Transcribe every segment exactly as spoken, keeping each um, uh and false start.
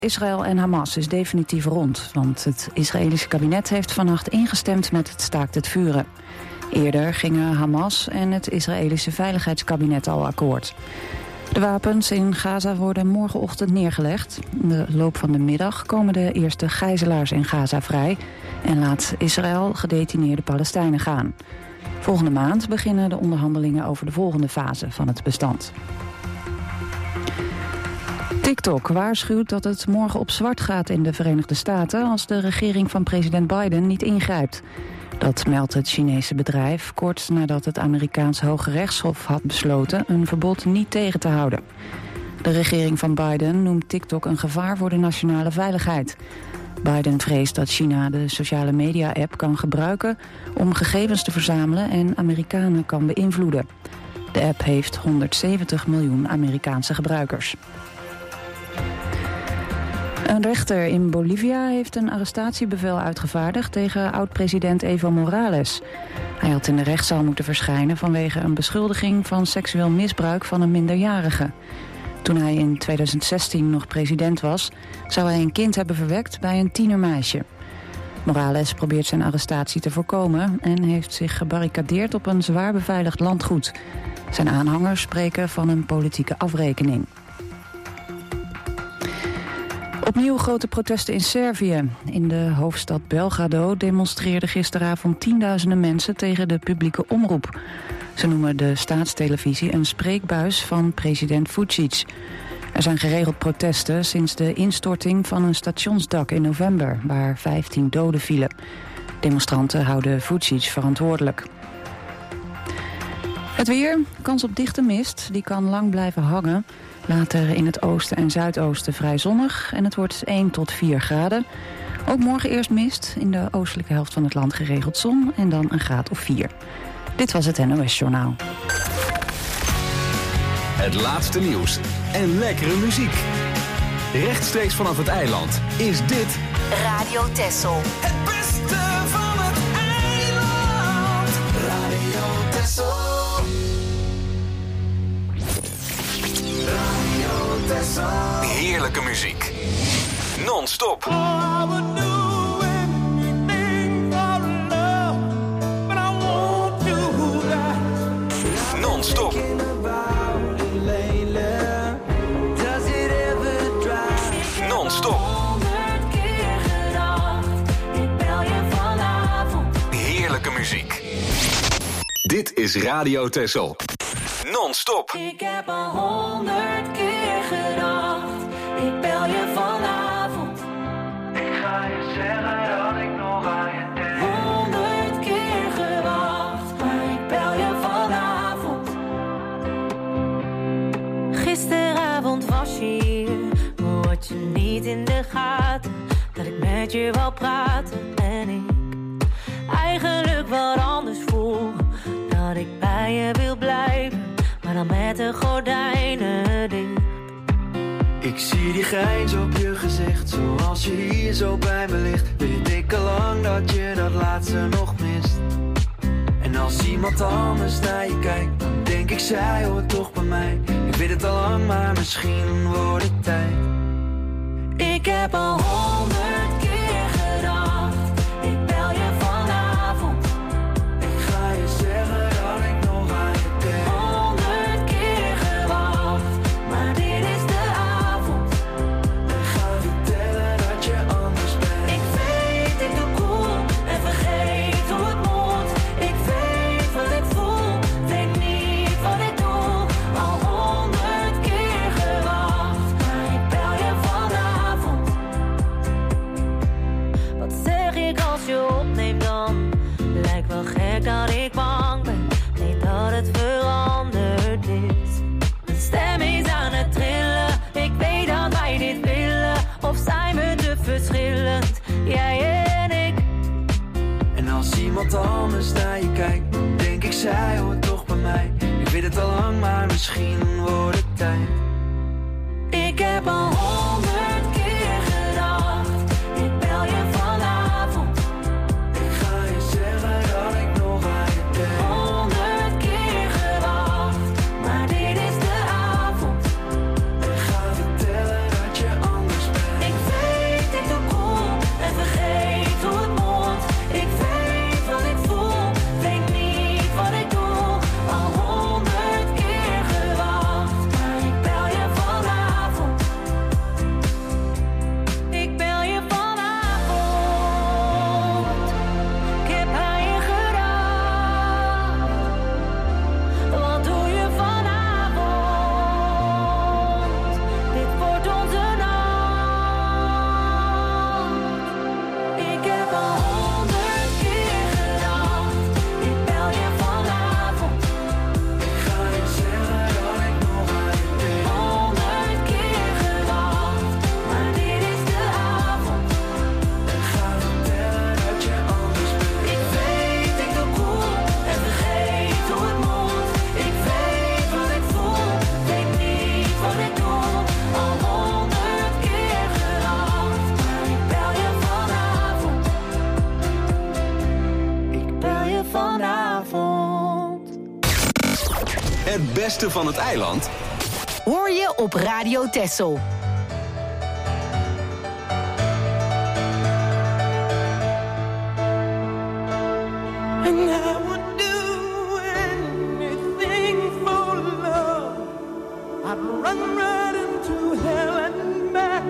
Israël en Hamas is definitief rond, want het Israëlische kabinet heeft vannacht ingestemd met het staakt het vuren. Eerder gingen Hamas en het Israëlische Veiligheidskabinet al akkoord. De wapens in Gaza worden morgenochtend neergelegd. In de loop van de middag komen de eerste gijzelaars in Gaza vrij en laat Israël gedetineerde Palestijnen gaan. Volgende maand beginnen de onderhandelingen over de volgende fase van het bestand. TikTok waarschuwt dat het morgen op zwart gaat in de Verenigde Staten als de regering van president Biden niet ingrijpt. Dat meldt het Chinese bedrijf kort nadat het Amerikaans Hoge Rechtshof had besloten een verbod niet tegen te houden. De regering van Biden noemt TikTok een gevaar voor de nationale veiligheid. Biden vreest dat China de sociale media-app kan gebruiken om gegevens te verzamelen en Amerikanen kan beïnvloeden. De app heeft honderdzeventig miljoen Amerikaanse gebruikers. Een rechter in Bolivia heeft een arrestatiebevel uitgevaardigd tegen oud-president Evo Morales. Hij had in de rechtszaal moeten verschijnen vanwege een beschuldiging van seksueel misbruik van een minderjarige. Toen hij in tweeduizend zestien nog president was, zou hij een kind hebben verwekt bij een tienermeisje. Morales probeert zijn arrestatie te voorkomen en heeft zich gebarricadeerd op een zwaar beveiligd landgoed. Zijn aanhangers spreken van een politieke afrekening. Opnieuw grote protesten in Servië. In de hoofdstad Belgrado demonstreerden gisteravond tienduizenden mensen tegen de publieke omroep. Ze noemen de staatstelevisie een spreekbuis van president Vučić. Er zijn geregeld protesten sinds de instorting van een stationsdak in november, waar vijftien doden vielen. Demonstranten houden Vučić verantwoordelijk. Het weer, kans op dichte mist, die kan lang blijven hangen. Later in het oosten en zuidoosten vrij zonnig en het wordt één tot vier graden. Ook morgen eerst mist, in de oostelijke helft van het land geregeld zon en dan een graad of vier. Dit was het N O S Journaal. Het laatste nieuws en lekkere muziek. Rechtstreeks vanaf het eiland is dit Radio Texel. Het beste van het eiland. Radio Texel. Radio Texel. heerlijke muziek. Non-stop. Non-stop. Non-stop. Heerlijke muziek. Dit is Radio Texel. Non-stop. Ik heb al honderd keer gedacht, ik bel je vanavond. Ik ga je zeggen dat ik nog aan je denk. Honderd keer gewacht, maar ik bel je vanavond. Gisteravond was je hier, maar had je niet in de gaten dat ik met je wou praten en ik eigenlijk wat anders voel. Dat ik bij je wil blijven, maar dan met de gordijnen dicht. Ik zie die grijns op je gezicht, zoals je hier zo bij me ligt. Weet ik al lang dat je dat laatste nog mist. En als iemand anders naar je kijkt, dan denk ik zij hoort toch bij mij. Ik weet het al lang, maar misschien wordt het tijd. Ik heb al honderd keer gedacht, ik bel je vanavond. Ik ga je zeggen dat ik nog aan je denk. Honderd keer gewacht, maar dit is de avond. Ik ga vertellen dat je anders bent. Ik weet, ik doe cool en vergeet hoe het moet. Ik weet wat ik voel, weet niet wat ik doe. Al honderd keer gewacht, maar ik bel je vanavond. Wat zeg ik als je opneemt dan? Lijkt wel gek dat ik bang ben, nee dat het veranderd is. Mijn stem is aan het trillen, ik weet dat wij dit willen. Of zijn we te verschillend, jij en ik? En als iemand anders naar je kijkt, dan denk ik zij hoort toch bij mij. Ik weet het al lang, maar misschien wordt het tijd. Ik heb al honderd keer gedacht, ik bel je vanavond. Ik ga je zeggen dat ik nog aan je denk. Honderd keer gewacht, maar dit is de avond. Ik ga vertellen dat je anders bent. Ik Het beste van het eiland hoor je op Radio Texel. Run right into hell and back.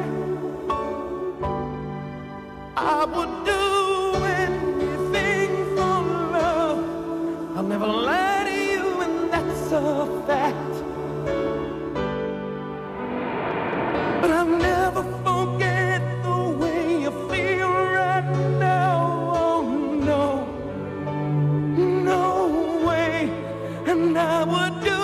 I would do anything for love. I'll never lie to you, and that's a fact. But I'll never forget the way you feel right now. Oh no, no way. And I would do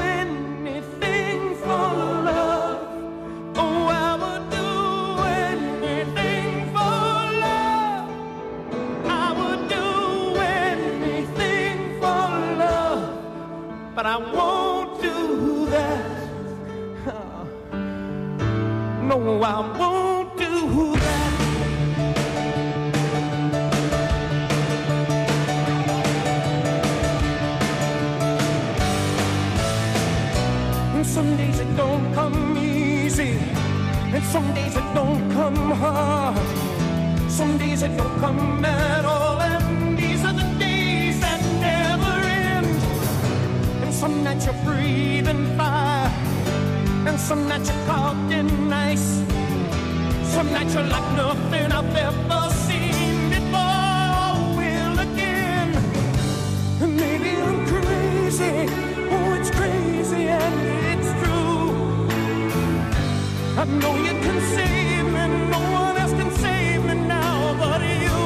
but I won't do that. No, I won't do that. And some days it don't come easy, and some days it don't come hard. Some days it don't come at all, and these are the days that never end. Some nights you're breathing fire, and some nights you're caught in ice. Some nights you're like nothing I've ever seen before. Will again, and maybe I'm crazy. Oh, it's crazy and it's true. I know you can save me, no one else can save me now but you.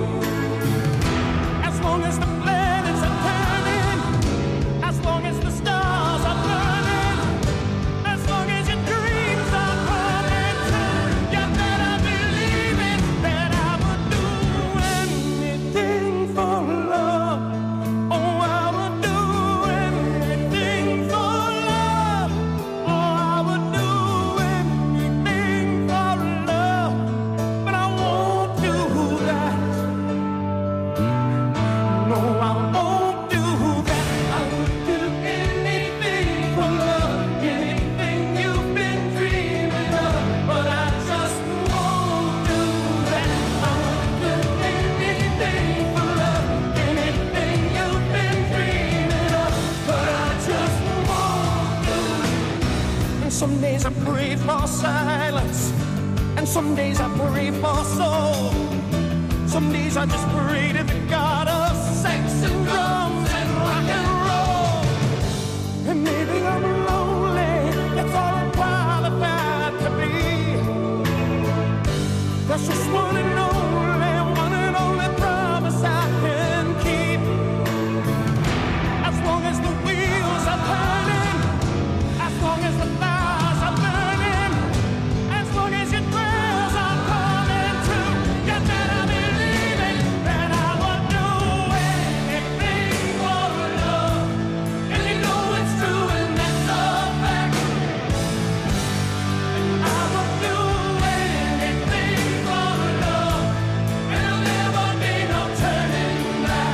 As long as the planets are turning, as long as the stars are burning, as long as your dreams are coming true, you better believe it, that I would do anything for love. Oh, I would do anything for love. Oh, I would do anything for love. But I won't do that. No, I won't do that. I would do anything for love, anything you've been dreaming of, but I just won't do that. I would do anything for love, anything you've been dreaming of, but I just won't do it. And some days I pray for silence, and some days I pray for soul. Some days I just pray to the God of sex and drums and rock and roll. And maybe I'm lonely, that's all I'm qualified to be. That's just one and only, one and only promise I can keep. As long as the wheels are turning, as long as the fires are burning, as long as your prayers are coming true, you better believe it, that I would do anything for love. And you know it's true, and that's a fact. And I would do anything for love, and there'll never be no turning back.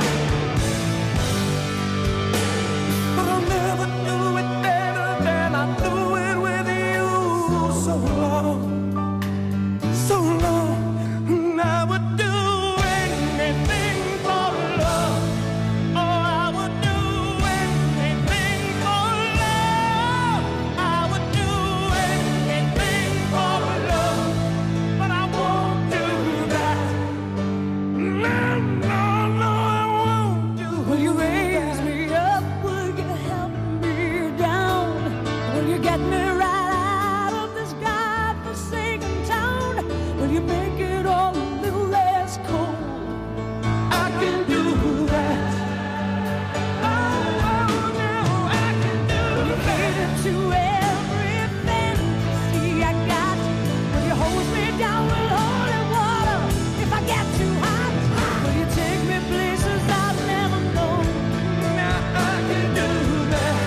But I'll never do it better than I do it with you. So long, so long, and I would do anything for love. Oh, I would do anything for love. I would do anything for love, but I won't do that. No, no, no, I won't do. Will you raise me up? Will you help me down? Will you get me right out of this godforsaken town? Will you make it all a little less cold? I can do that. Oh, oh, no, I can do Will you cater to every fantasy I got? Will you hose me down with holy water if I get too hot? Will you take me places I've never known? Now I can do that.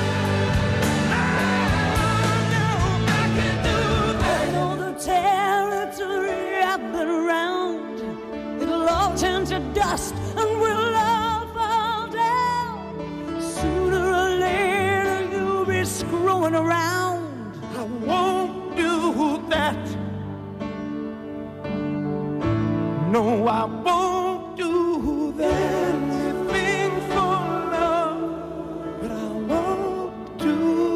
Oh, no, I can do that. I know the territory I've been around. It'll all turn to dust and we'll all fall down. Sooner or later no, I won't do that. Anything for love, but I won't do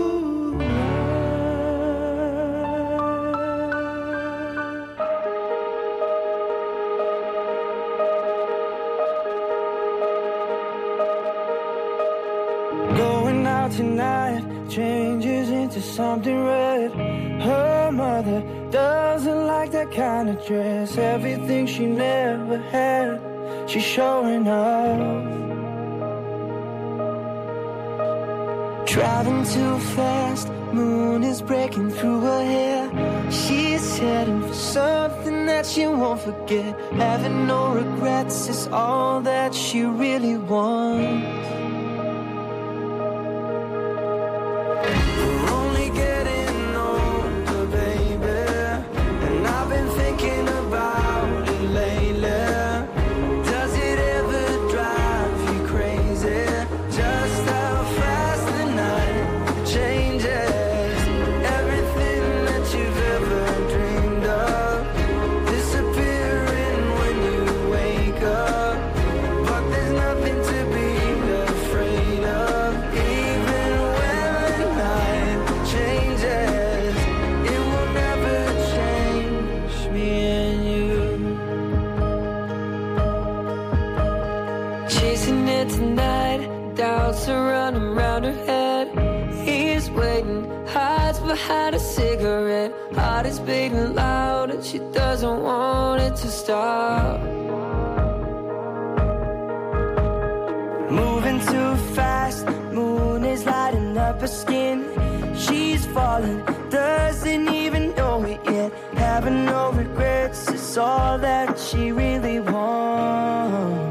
that. Going out tonight changes into something red. Her mother doesn't like that kind of dress. Everything she never had, she's showing off. Driving too fast, moon is breaking through her hair. She's heading for something that she won't forget. Having no regrets is all that she really wants. Had a cigarette, heart is beating loud and she doesn't want it to stop. Moving too fast, moon is lighting up her skin. She's falling, doesn't even know it yet. Having no regrets is all that she really wants.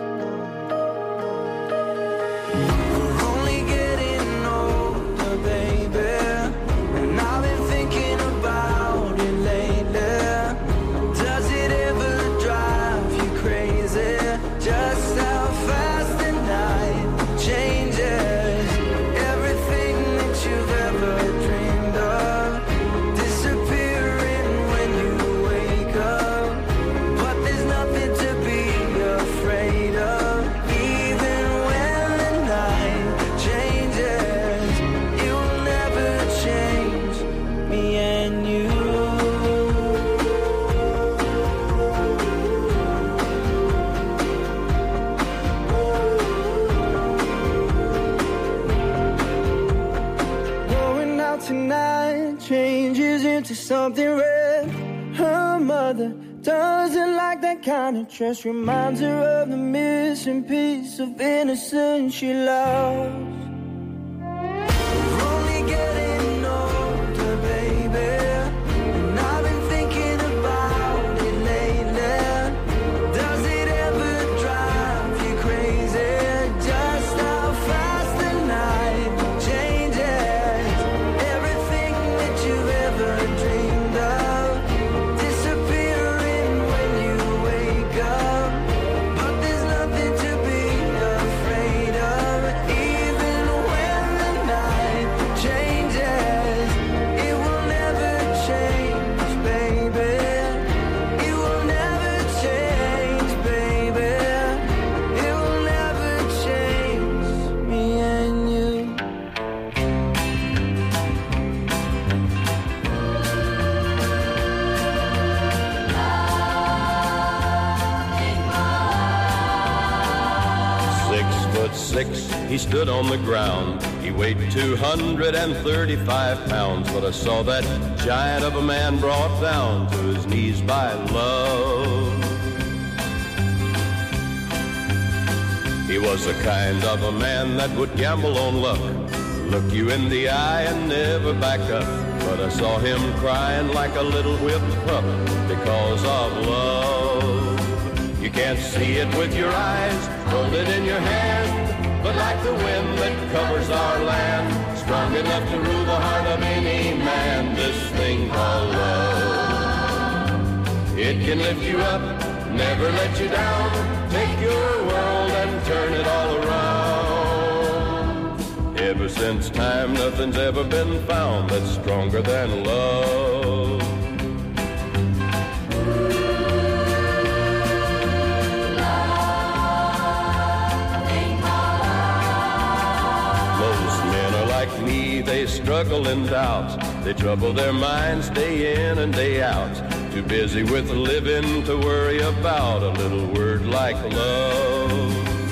Something red. Her mother doesn't like that kind of dress. Reminds her of the missing piece of innocence she lost. Six, he stood on the ground. He weighed two hundred thirty-five pounds, but I saw that giant of a man brought down to his knees by love. He was the kind of a man that would gamble on luck, look you in the eye and never back up. But I saw him crying like a little whipped pup because of love. You can't see it with your eyes, hold it in your hand, but like the wind that covers our land, strong enough to rule the heart of any man, this thing called love. It can lift you up, never let you down, take your world and turn it all around. Ever since time, nothing's ever been found that's stronger than love. struggle and doubt. They trouble their minds day in and day out. Too busy with living to worry about a little word like love.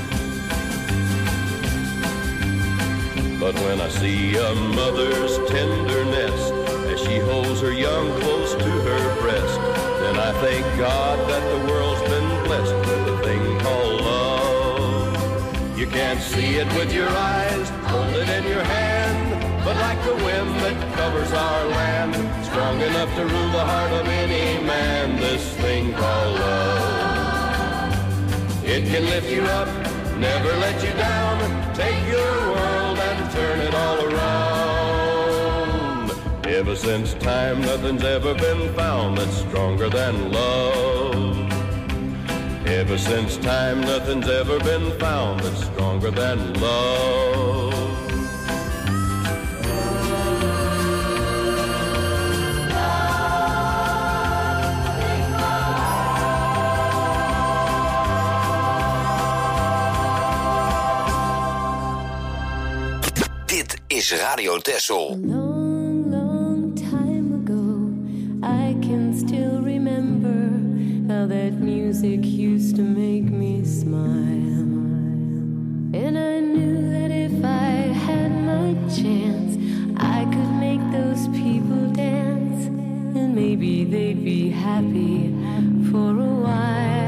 But when I see a mother's tenderness as she holds her young close to her breast, then I thank God that the world's been blessed with a thing called love. You can't see it with your eyes, hold it in your hand, but like the wind that covers our land, strong enough to rule the heart of any man, this thing called love. It can lift you up, never let you down, take your world and turn it all around. Ever since time, nothing's ever been found that's stronger than love. Ever since time, nothing's ever been found that's stronger than love. Dit is Radio Texel. A long, long time ago, I can still remember how that music used to make me smile. And I knew that if I had my chance, I could make those people dance, and maybe they'd be happy for a while.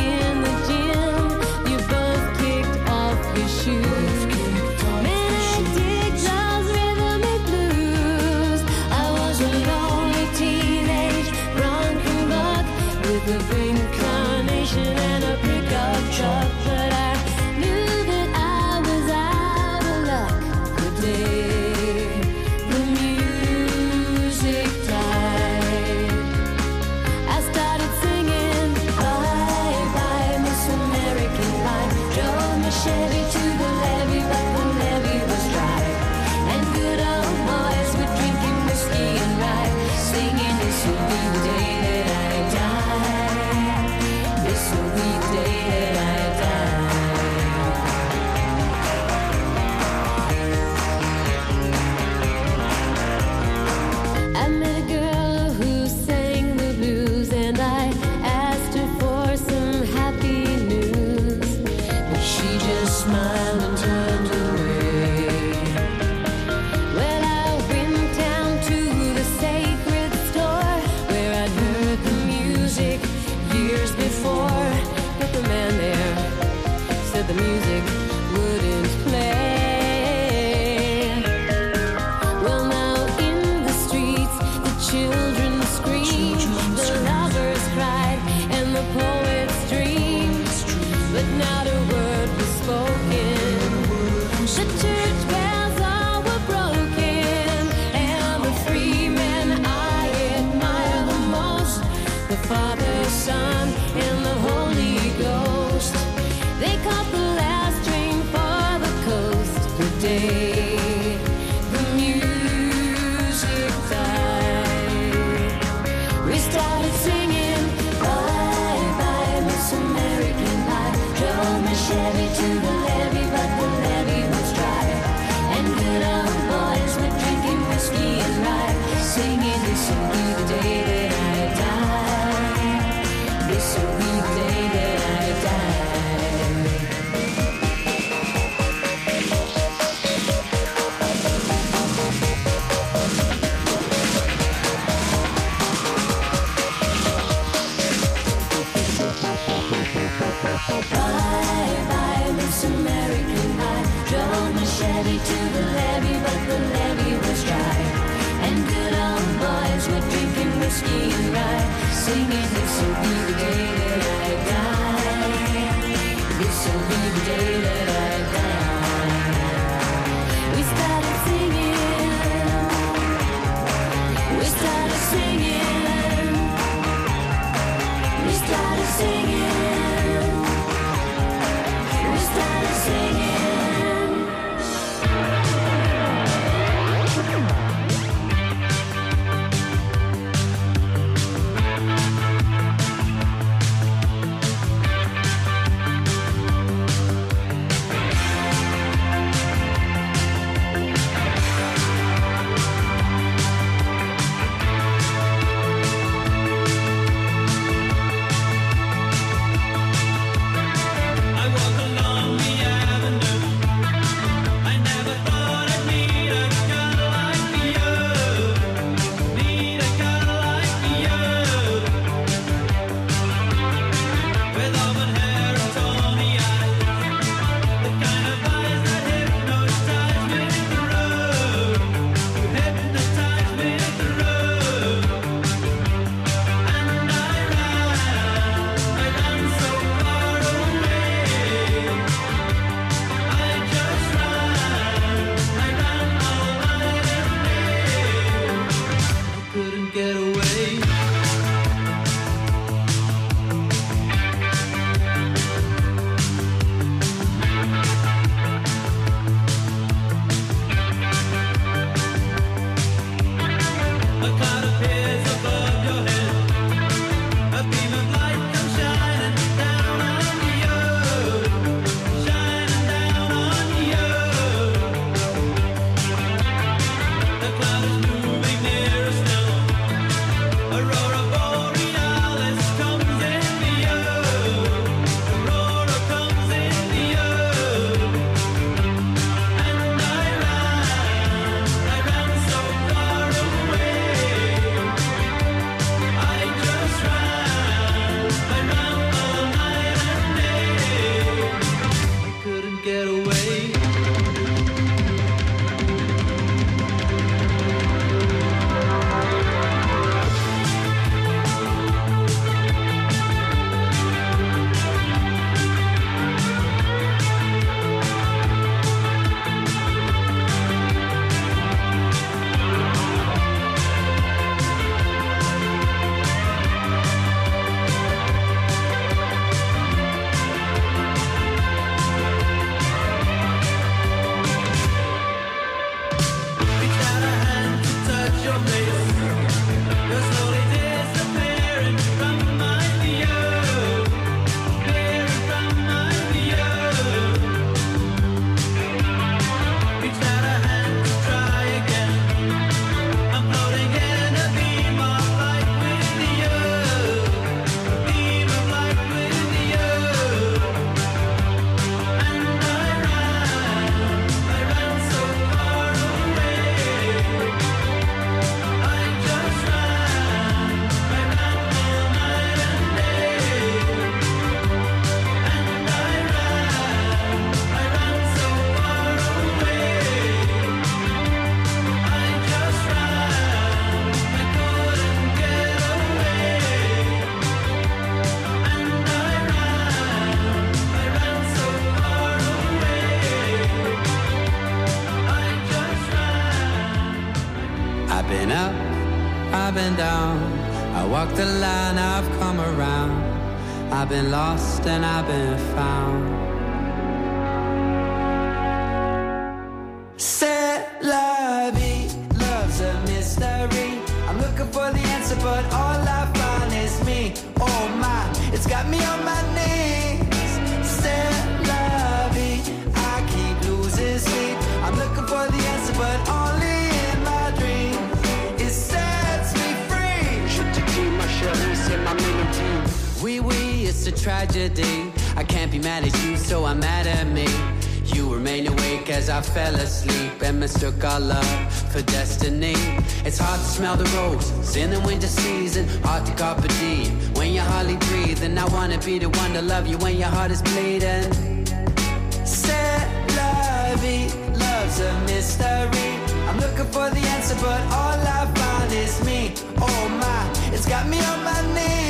Many singing, this'll be the day that I die. This'll be the day that I die. We started singing. We started singing. We started singing. We started singing. Walk the line, I've come around. I've been lost and I've been found. C'est la vie, love's a mystery. I'm looking for the answer, but all I find is me. Oh my, it's got me on my knees. C'est la vie, I keep losing sleep. I'm looking for the answer, but only in my dreams. It sets me free. Je te dis, ma chérie, c'est ma mélodie. Oui, oui, it's a tragedy. I can't be mad at you, so I'm mad at me. You remain awake as I fell asleep and mistook our love for destiny. It's hard to smell the roses in the winter season, hard to carpe diem when you're hardly breathing. I wanna be the one to love you when your heart is bleeding. C'est la vie, love's a mystery. I'm looking for the answer, but all I find is me. Oh my, it's got me on my knees.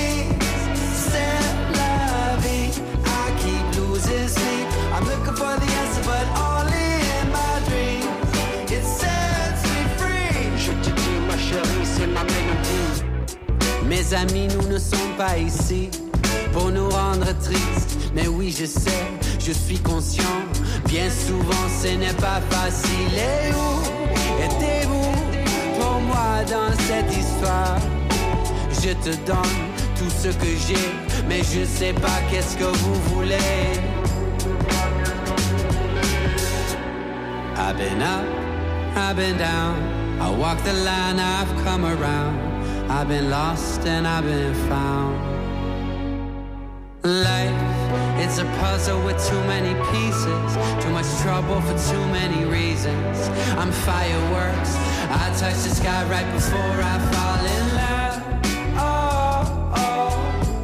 Les amis, nous ne sommes pas ici pour nous rendre tristes. Mais oui, je sais, je suis conscient. Bien souvent, ce n'est pas facile. Et où étiez-vous pour moi dans cette histoire? Je te donne tout ce que j'ai, mais je sais pas qu'est-ce que vous voulez. I've been up, I've been down. I walk the line, I've come around. I've been lost and I've been found. Life, it's a puzzle with too many pieces. Too much trouble for too many reasons. I'm fireworks, I touch the sky right before I fall in love. Oh, oh,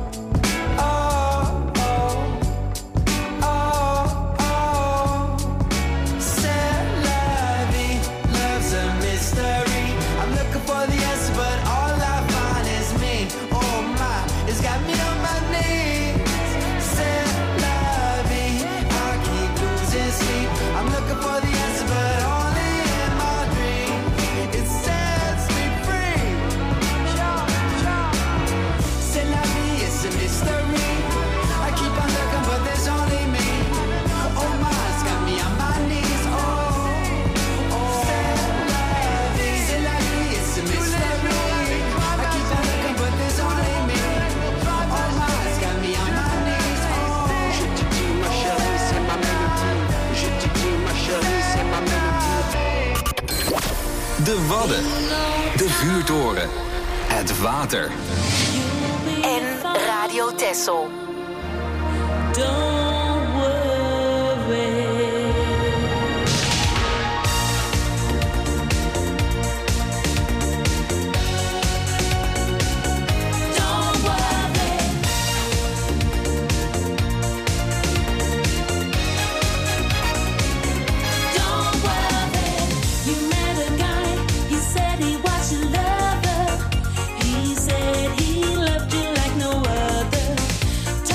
oh, oh, oh, oh. C'est la vie, love's a mystery. I'm looking for the answer, but all I find is me. Oh my, it's got me on my knees. C'est la vie, I keep losing sleep. I'm looking for the answer, but only in my dream. It sets me free. C'est la vie, it's a mystery. I keep on looking, but there's only me. Oh my, it's got me on my knees. Oh, oh. C'est la vie, c'est la vie, it's a mystery. I keep on looking, but there's only me. Oh my, it's got me on my knees. Je te dis ma chérie, c'est ma mélodie. Je te dis ma chérie, c'est ma mélodie. De Wadden. De vuurtoren. Het water. En Radio Texel. Don't worry. Don't worry. Don't worry. You met a guy, he said he was your lover. He said he loved you like no other.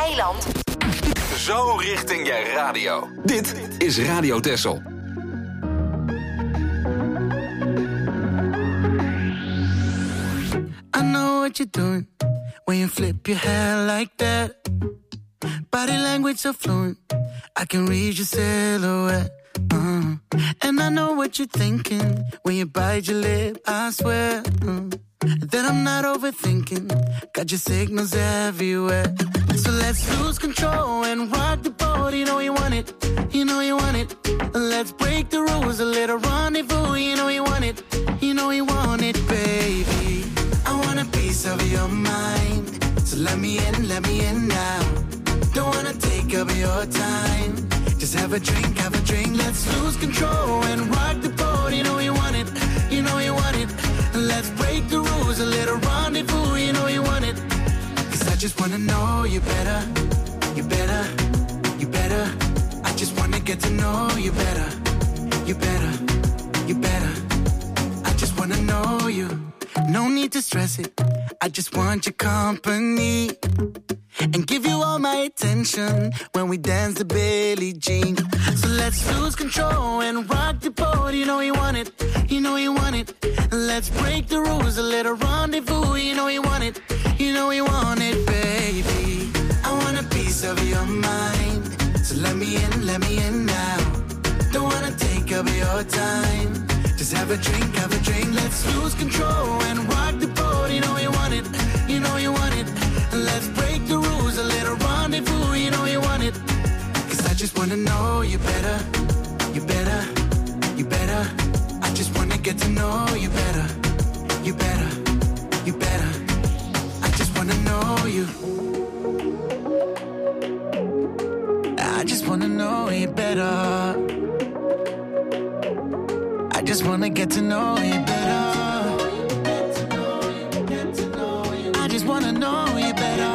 eiland. Zo richting je radio. Dit is Radio Texel. I know what you're doing when you flip your hair like that. Body language so fluent, I can read your silhouette. Uh. And I know what you're thinking when you bite your lip, I swear uh. that I'm not overthinking. Got your signals everywhere. So let's lose control and rock the boat. You know you want it, you know you want it. Let's break the rules, a little rendezvous. You know you want it, you know you want it, baby. I want a piece of your mind, so let me in, let me in now. Don't wanna take up your time, just have a drink, have a drink. Let's lose control and rock the boat. You know you want it, you know you want it. Let's break the rules, a little rendezvous. You know you want it, cause I just wanna know you better, you better, you better. I just wanna get to know you better, you better, you better. I just wanna know you. No need to stress it, I just want your company and give you all my attention when we dance to Billie Jean. So let's lose control and rock the boat. You know you want it, you know you want it. Let's break the rules, a little rendezvous. You know you want it, you know you want it, baby. I want a piece of your mind, so let me in, let me in now. Don't wanna take up your time, just have a drink, have a drink. Let's lose control and rock the boat. You know you want it, you know you want it. Let's break the rules, a little rendezvous. You know you want it, cause I just wanna know you better, you better, you better. I just wanna get to know you better, you better, you better. I just wanna know you. I just wanna know you better. I just wanna get to know you better. I just wanna know you better.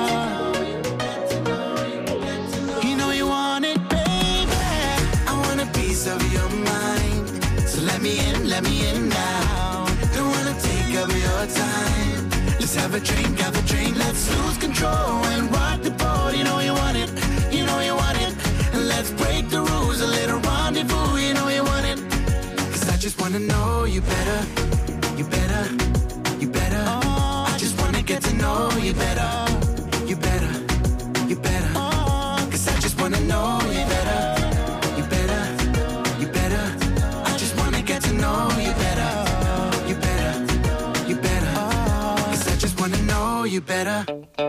You know you want it, baby. I want a piece of your mind, so let me in, let me in now. Don't wanna take up your time, let's have a drink, have a drink. Let's lose control and rock the boat. You know you want it, you know you want it. Let's break the rules, a little rendezvous. You know you want it, I just wanna know you better, you better, you better. Oh, I just wanna get to know you better, you better, you better. Oh, cause I just wanna know you better, you better, you better. I just wanna get to know you better, you better, you better. Oh, cause I just wanna know you better.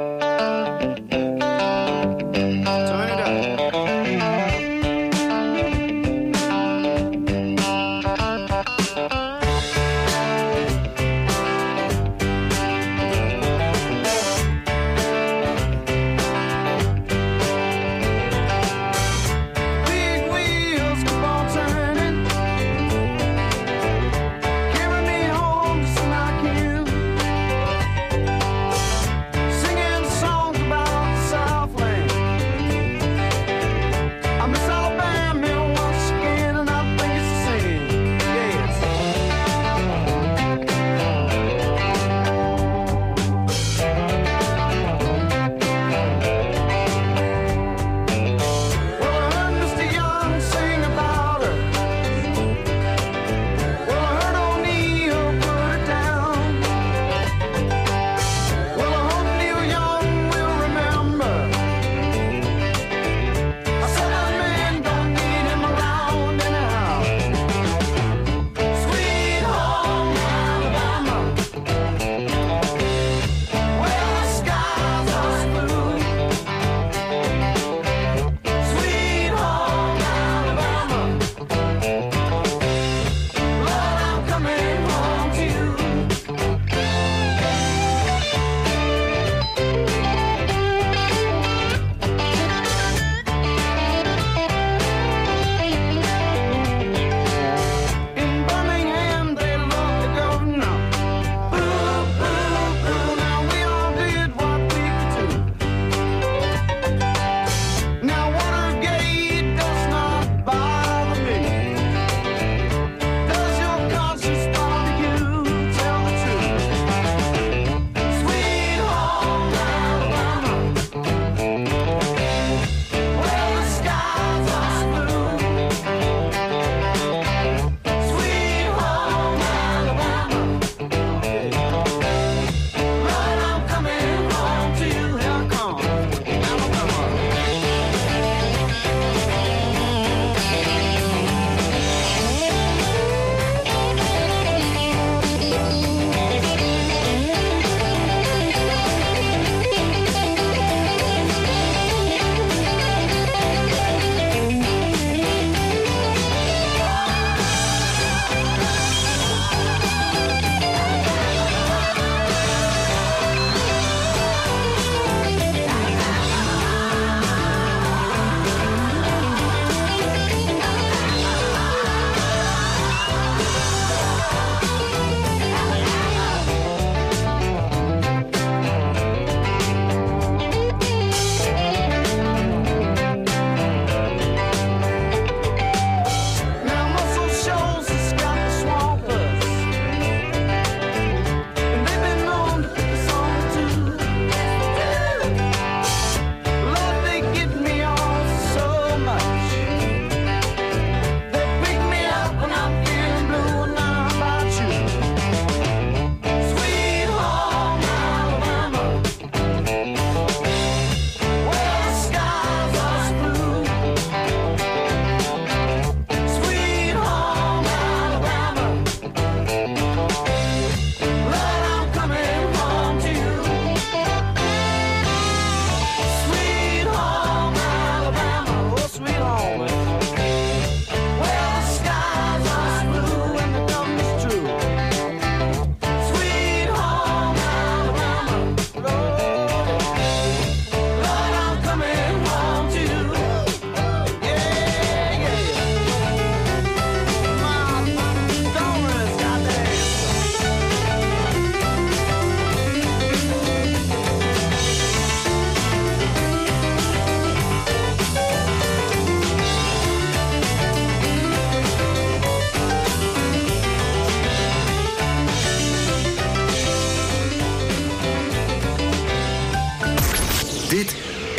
Turn it up. Sing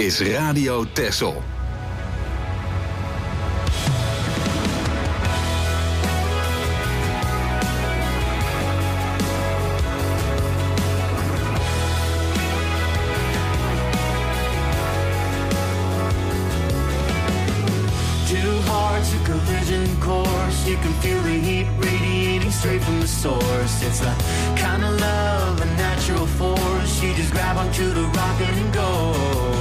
is Radio Texel. You can feel the heat radiating straight from the source. It's the kind of love, a natural force. You just grab onto the rocket and go.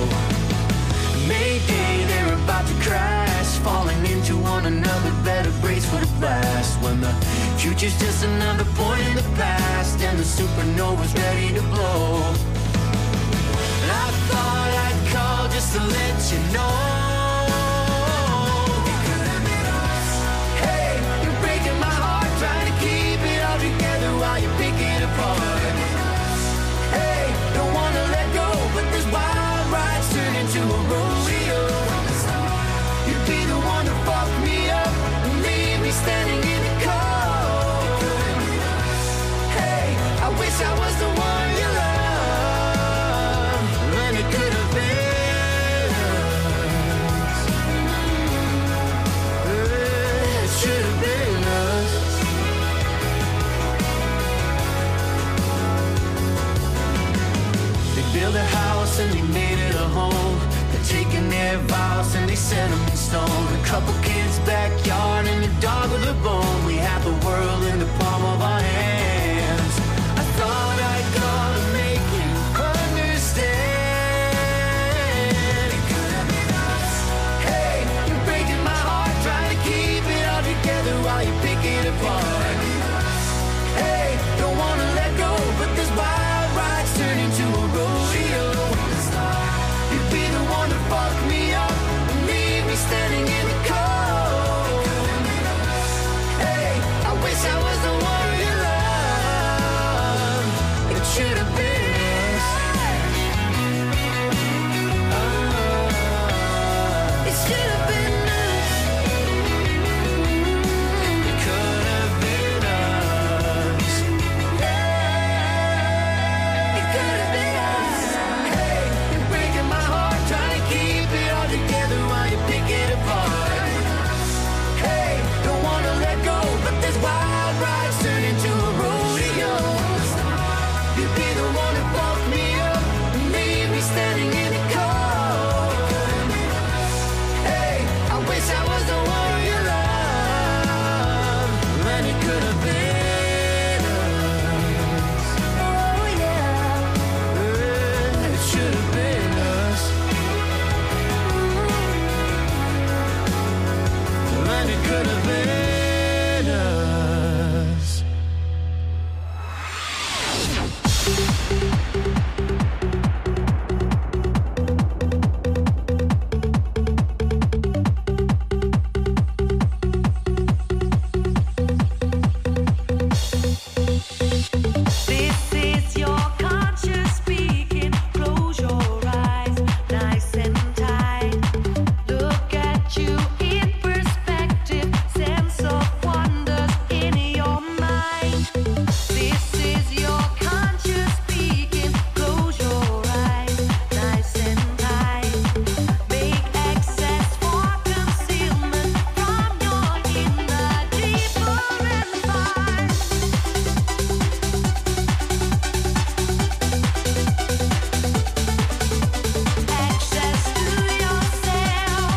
Mayday, they're about to crash, falling into one another, better brace for the blast. When the future's just another point in the past, and the supernova's ready to blow. And I thought I'd call just to let you know. While you pick it apart. Hey, don't wanna let go, but this wild ride's turn into a rodeo. You'd be the one to fuck me up and leave me standing in the cold. Hey, I wish I was the one you love, and it could have been us. It should have been us. Build a house and they made it a home. They're taking their vows and they set them in stone. A couple kids' backyard and a dog with a bone. We have the world in the palm of our hands. I thought I'd call to make you understand. It could have been us. Hey, you're breaking my heart, trying to keep it all together while you pick it apart. Hey, don't wanna let go, but this wild ride's turn into a rodeo. You'd be the one to fuck me up and leave me standing in the cold. Hey, I wish I was the one you love. It should have been us. Oh, it should have been us. It could have been us. It could have been us. Hey, you're breaking my heart, trying to keep it all together while you pick it apart. Hey, don't wanna let go, but this wild ride's turn into a rodeo. You'd be the one to fuck me up and leave me standing in the cold. Hey, I wish I was the one you love, and it could have been us. Oh yeah, it should have been us, and it could have been us. This is your conscious speaking. Close your eyes, nice and tight. Look at you in perspective. Sense of wonders in your mind. This is your conscious speaking. Close your eyes, nice and tight. Make access for concealment from your inner deeper and fine. Access to yourself.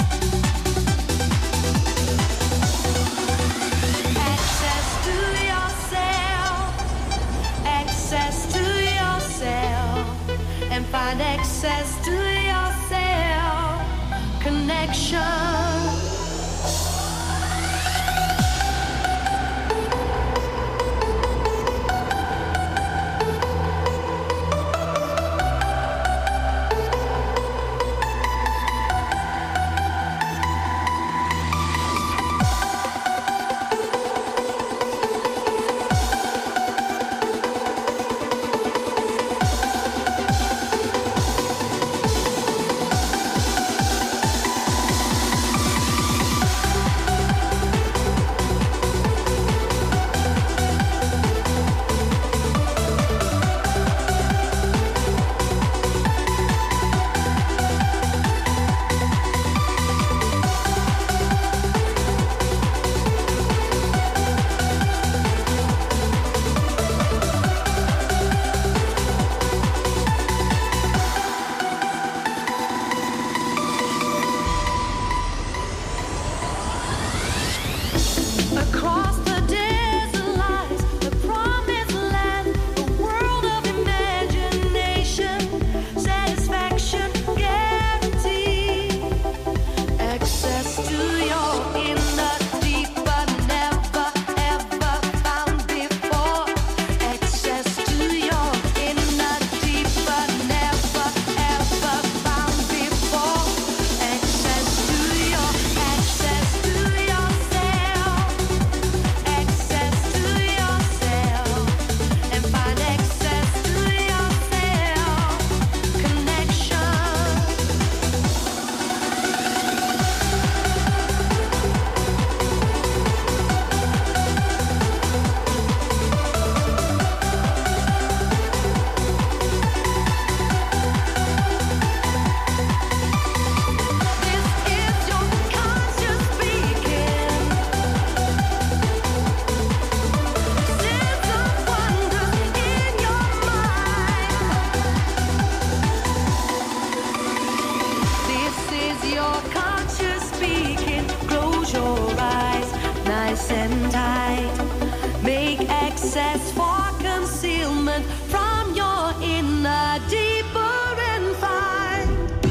Access to yourself. Access to yourself. And find access to yourself. Connection. quest for concealment from your inner deeper and find.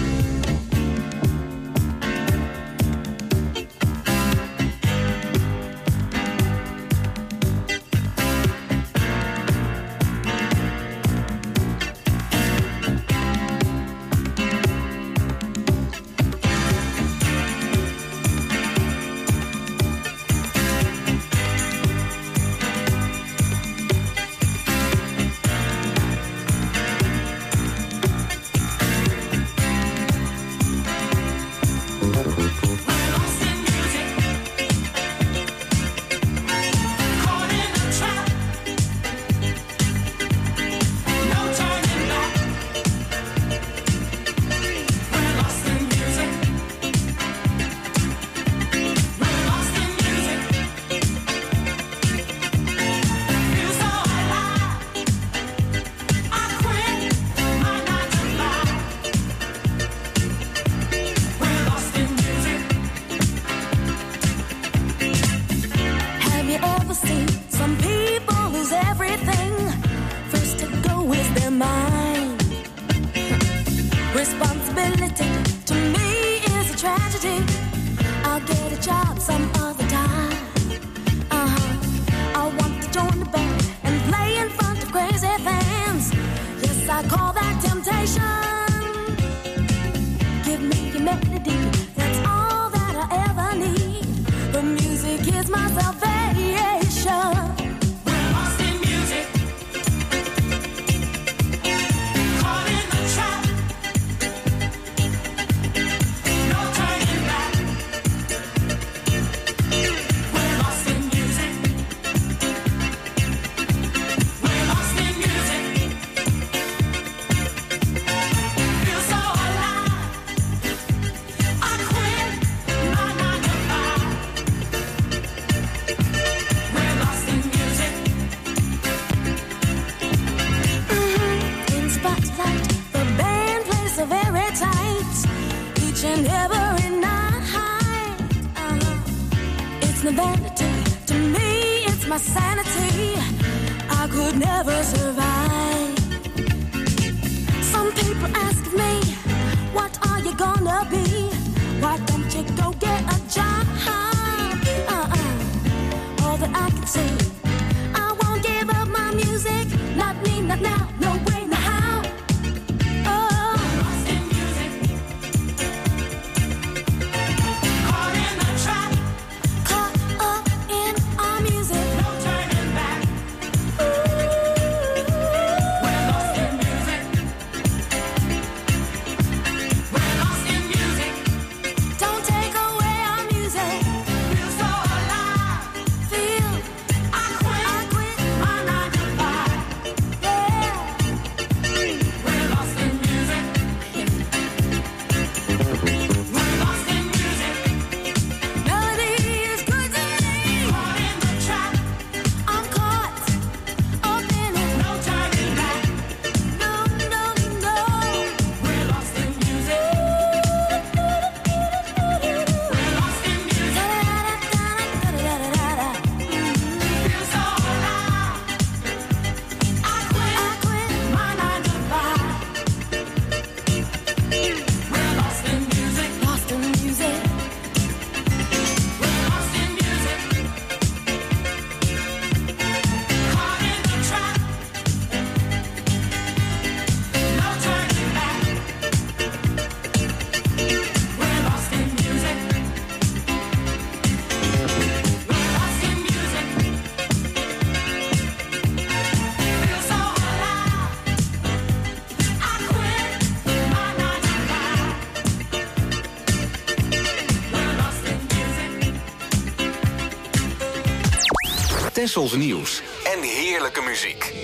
Tessels nieuws en heerlijke muziek.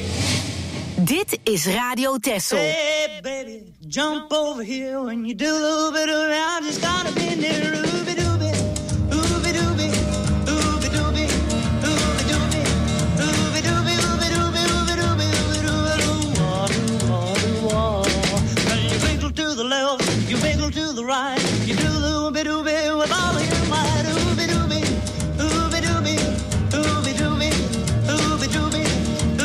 Dit is Radio Tessel. Hey baby, jump over here when you do a little bit around. Just gotta be there, ooby dooby, ooby dooby, ooby dooby, ooby dooby, ooby dooby, ooby dooby, ooby dooby, ooby dooby, wah doo wah doo wah. When you wiggle to the left, you wiggle to the right, you do the ooby dooby with all of your might, ooby dooby, ooby dooby, ooby dooby, ooby dooby,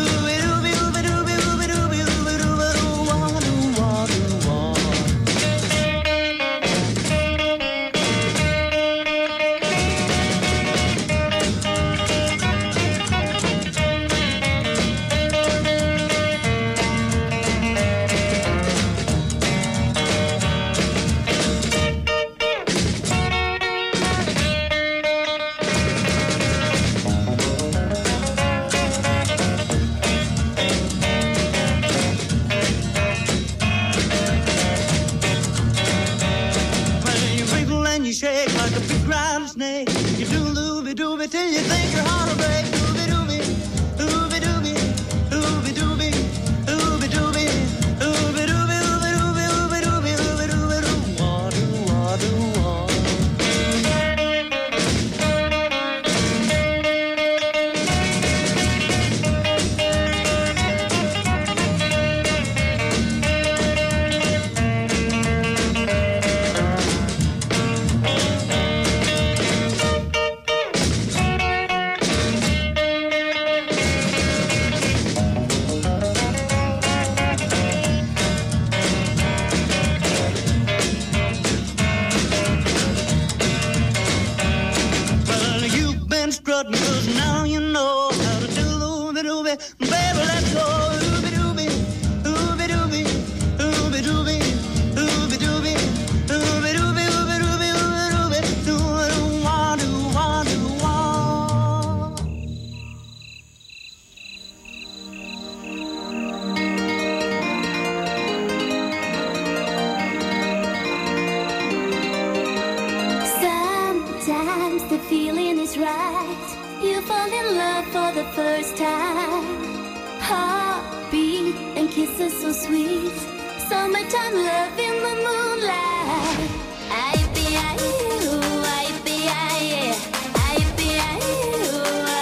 ride a snake. You do looby dooby till you think your heart will break. Dooby dooby, dooby dooby, dooby dooby, dooby dooby, dooby dooby, dooby dooby, dooby dooby, dooby dooby, doo. Wah doo wah doo wah. Cause now you know how to do looby dooby. Baby, let's go. Looby dooby, looby dooby, looby dooby, looby dooby, looby dooby, looby dooby, looby dooby, doo doo wah doo wah doo wah. Sometimes the feeling is right. You fall in love for the first time. Heartbeat and kisses so sweet. Summertime love in the moonlight. I be I you, I be I, I be I you.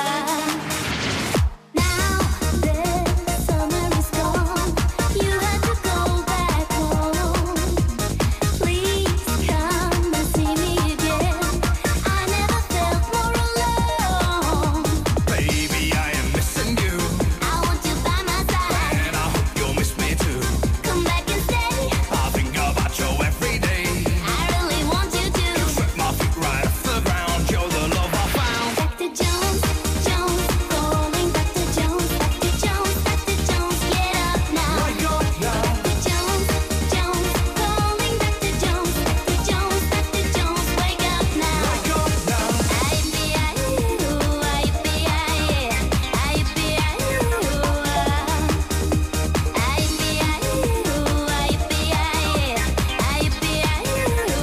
Now the summer is gone. You have to go back home. Please come and see me again. I never felt more alone. Baby, I am missing you. I want you by my side. And I hope you'll miss me too. Come back and stay. I think about you every day. I really want you to. You swept my feet right off the ground. You're the love I found. Doctor Jones, Jones, calling Doctor Jones, Doctor Jones, Doctor Jones, get up now. Wake up now. Doctor Jones, Jones, calling Doctor Jones, Doctor Jones, Doctor Jones, wake up now. Wake up now. I be I you, I be I, I be I you. I be I you, I be I, I be I you.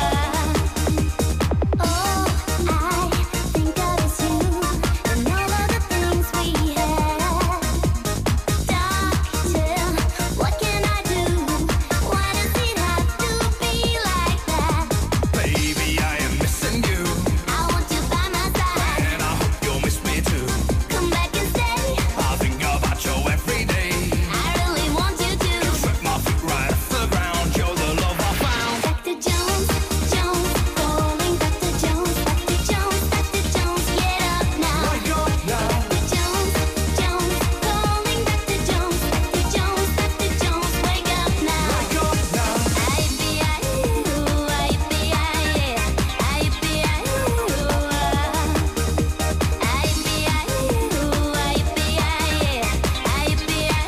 Oh, I think of us you and all of the things we had. Doctor, what can I do? Why does it have to be like that? Baby, I am missing you. I want you by my side. And I hope you'll miss me too. Come back and stay. I think about you every day. I really want you to. You swept my feet right off the ground. You're the love I found. Doctor Jones, Jones, calling Doctor Jones, Doctor Jones, Doctor Jones, get up now. Wake up now. Doctor Jones, Jones, calling Doctor Jones, Doctor Jones, Doctor Jones, wake up now. Wake up now. I be I you, I be I, I be I you. I be I you, I be I, I be I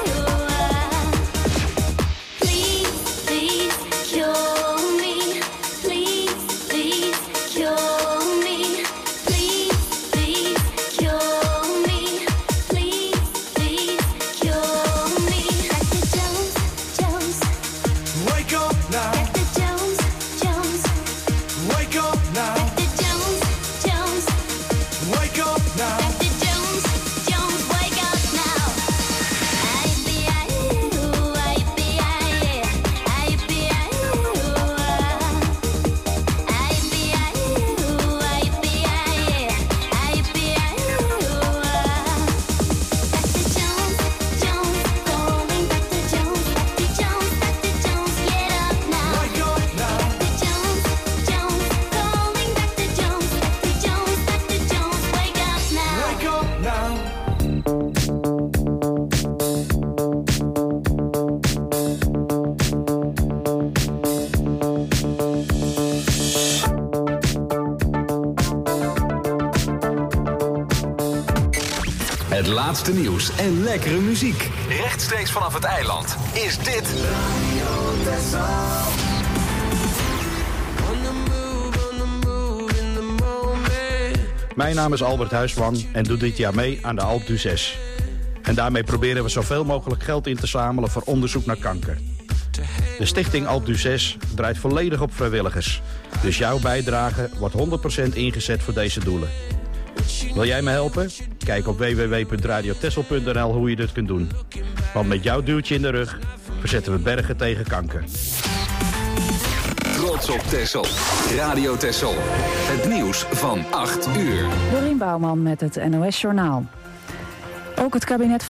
you. Please, please cure me. Please, please cure me. Please, please cure me. Please, please cure me. Doctor Jones, Jones, Wake up now. Doctor Jones, Jones, Wake up now. Doctor Jones, Jones, Wake up now. Doctor Jones, Jones, wake up now. I be I you, I be I, I be I you. I be I you, I be I, I be I you. Doctor Jones, Jones, calling Doctor Jones, Doctor Jones, Doctor Jones, get up now. Wake up now. Doctor Jones, Jones, calling Doctor Jones, Doctor Jones, Doctor Jones, wake up now. Wake up now. Het laatste nieuws en lekkere muziek. Rechtstreeks vanaf het eiland is dit Mijn naam is Albert Huisman en doe dit jaar mee aan de Alpe d'Huez. En daarmee proberen we zoveel mogelijk geld in te zamelen voor onderzoek naar kanker. De stichting Alpe d'Huez draait volledig op vrijwilligers. Dus jouw bijdrage wordt honderd procent ingezet voor deze doelen. Wil jij me helpen? Kijk op w w w punt radio texel punt n l hoe je dit kunt doen. Want met jouw duwtje in de rug verzetten we bergen tegen kanker. Trots op Texel. Radio Texel. Het nieuws van acht uur. Dorien Bouwman met het N O S Journaal. Ook het kabinet